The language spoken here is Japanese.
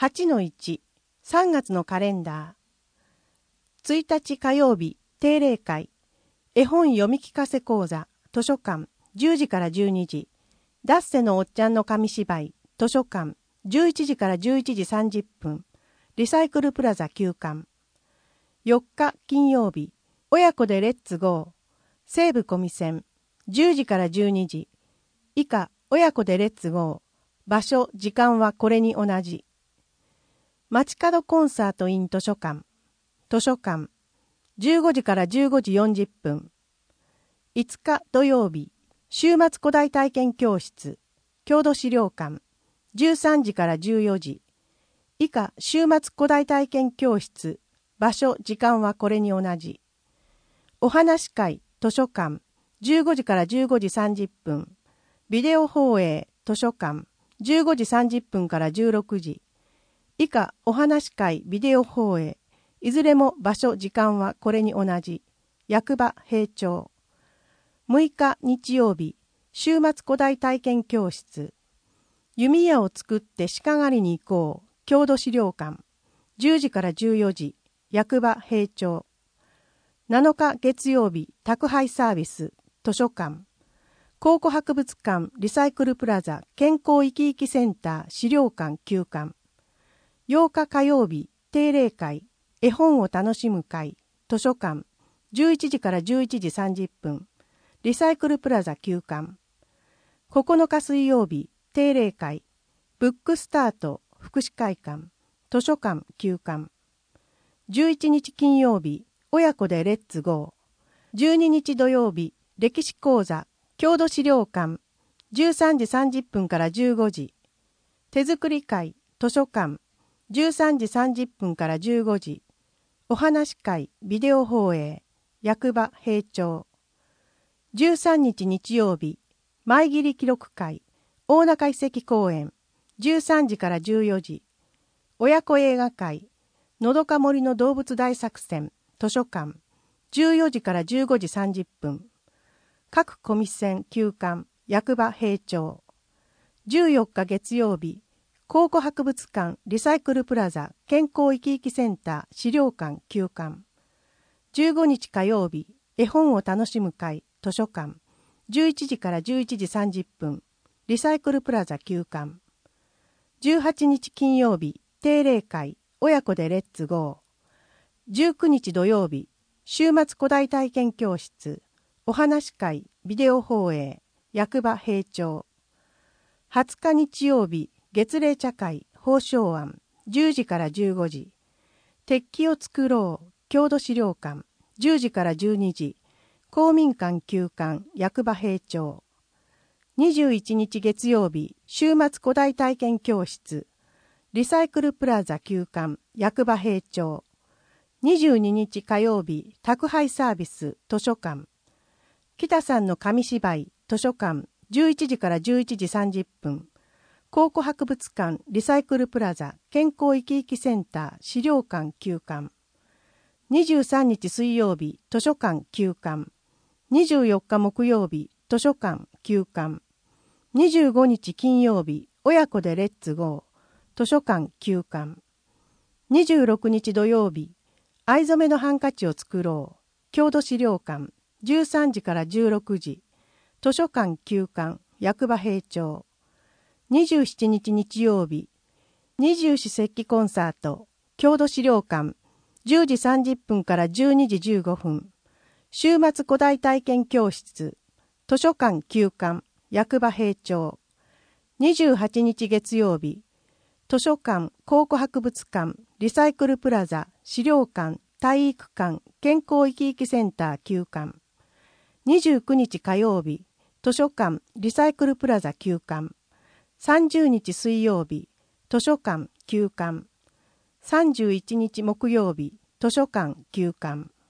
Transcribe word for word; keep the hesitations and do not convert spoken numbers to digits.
はちのいち、さんがつのカレンダー。ついたち火曜日、定例会。絵本読み聞かせ講座、図書館、じゅうじからじゅうにじ。ダッセのおっちゃんの紙芝居、図書館、じゅういちじからじゅういちじさんじゅっぷん。リサイクルプラザ休館。よっか金曜日、親子でレッツゴー。西武小見線、じゅうじからじゅうにじ。以下、親子でレッツゴー。場所、時間はこれに同じ。街角コンサート in 図書館。図書館。じゅうごじからじゅうごじよんじゅっぷん。いつか土曜日。週末古代体験教室。郷土資料館。じゅうさんじからじゅうよじ。以下、週末古代体験教室。場所、時間はこれに同じ。お話会、図書館。じゅうごじからじゅうごじさんじゅっぷん。ビデオ放映、図書館。じゅうごじさんじゅっぷんからじゅうろくじ。以下、お話会、ビデオ放映。いずれも場所、時間はこれに同じ。役場、平町。むいか日曜日、週末古代体験教室。弓矢を作って鹿狩りに行こう。郷土資料館。じゅうじからじゅうよじ。役場、平町。なのか月曜日、宅配サービス。図書館。考古博物館、リサイクルプラザ、健康生き生きセンター、資料館、休館。ようか火曜日、定例会。絵本を楽しむ会、図書館、じゅういちじからじゅういちじさんじゅっぷん、リサイクルプラザ休館。ここのか水曜日、定例会、ブックスタート、福祉会館、図書館休館。じゅういちにち金曜日、親子でレッツゴー。じゅうににち土曜日、歴史講座、郷土資料館、じゅうさんじさんじゅっぷんからじゅうごじ。手作り会、図書館、じゅうさんじさんじゅっぷんからじゅうごじ。お話会、ビデオ放映、役場、平町。じゅうさんにち日曜日、前切り記録会、大中遺跡公園、じゅうさんじからじゅうよじ。親子映画会、のどか森の動物大作戦、図書館、じゅうよじからじゅうごじさんじゅっぷん。各コミセ休館、役場、平町。じゅうよっか月曜日、考古博物館、リサイクルプラザ、健康生き生きセンター、資料館、休館。じゅうごにち火曜日、絵本を楽しむ会、図書館。じゅういちじからじゅういちじさんじゅっぷん、リサイクルプラザ、休館。じゅうはちにち金曜日、定例会、親子でレッツゴー。じゅうくにち土曜日、週末古代体験教室、お話会、ビデオ放映、役場、平町。はつか日曜日、月例茶会、宝生庵、じゅうじからじゅうごじ。鉄器を作ろう、郷土資料館、じゅうじからじゅうにじ。公民館休館、役場平町。にじゅういちにち月曜日、週末古代体験教室、リサイクルプラザ休館、役場平町。にじゅうににち火曜日、宅配サービス、図書館。北さんの紙芝居、図書館、じゅういちじからじゅういちじさんじゅっぷん。考古博物館、リサイクルプラザ、健康生き生きセンター、資料館休館。にじゅうさんにち水曜日、図書館休館。にじゅうよっか木曜日、図書館休館。にじゅうごにち金曜日、親子でレッツゴー、図書館休館。にじゅうろくにち土曜日、藍染めのハンカチを作ろう、郷土資料館、じゅうさんじからじゅうろくじ。図書館休館、役場平町。にじゅうしちにち日曜日、二十四節気コンサート、郷土資料館、じゅうじさんじゅっぷんからじゅうにじじゅうごふん。週末古代体験教室、図書館休館、役場平町。にじゅうはちにち月曜日、図書館、考古博物館、リサイクルプラザ、資料館、体育館、健康生き生きセンター休館。にじゅうくにち火曜日、図書館、リサイクルプラザ休館。さんじゅうにち水曜日、図書館休館。さんじゅういちにち木曜日、図書館休館。